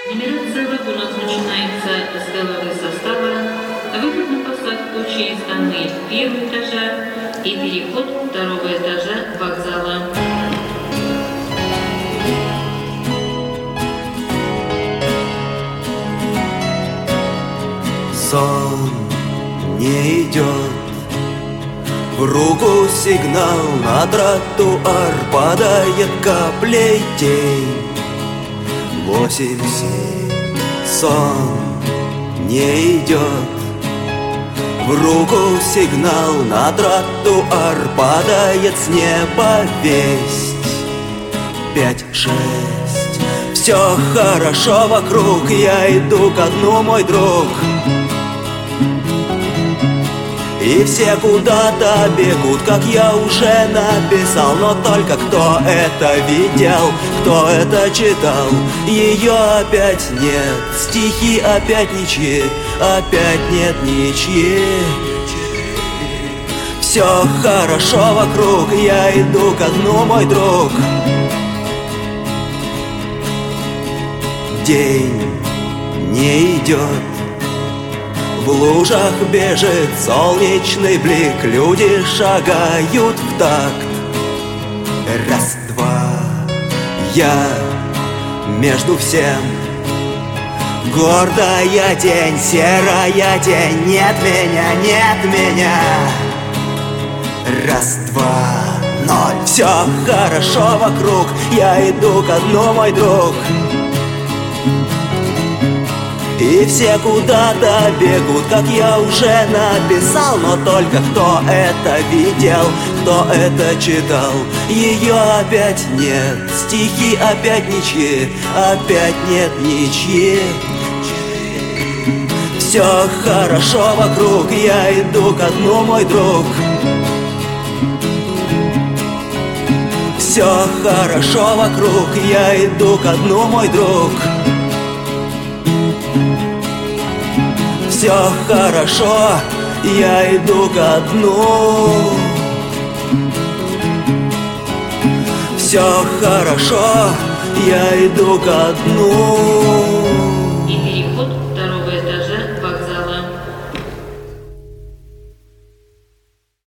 Нумерация вагонов начинается с головы состава, выход на посадку через тоннель первого этажа и переход второго этажа вокзала. Сон не идет, в руку сигнал, на тротуар падает каплей тень. 8-7, сон не идет, в руку сигнал, на тротуар падает с неба весть. 5-6, все хорошо вокруг, я иду ко дну, мой друг. И все куда-то бегут, как я уже написал. Но только кто это видел, кто это читал? Ее опять нет, стихи опять ничьи, опять нет ничьи. Все хорошо вокруг, я иду ко дну, мой друг. День не идет, в лужах бежит солнечный блик, люди шагают в такт. Раз, два, я между всем. Гордая день, серая день, нет меня, нет меня. Раз, два, ноль, все хорошо вокруг, я иду ко дну, мой друг. И все куда-то бегут, как я уже написал. Но только кто это видел, кто это читал? Ее опять нет, стихи опять ничьи, опять нет ничьи. Все хорошо вокруг, я иду ко дну, мой друг. Все хорошо вокруг, я иду ко дну, мой друг. Все хорошо, я иду ко дну. Все хорошо, я иду ко дну.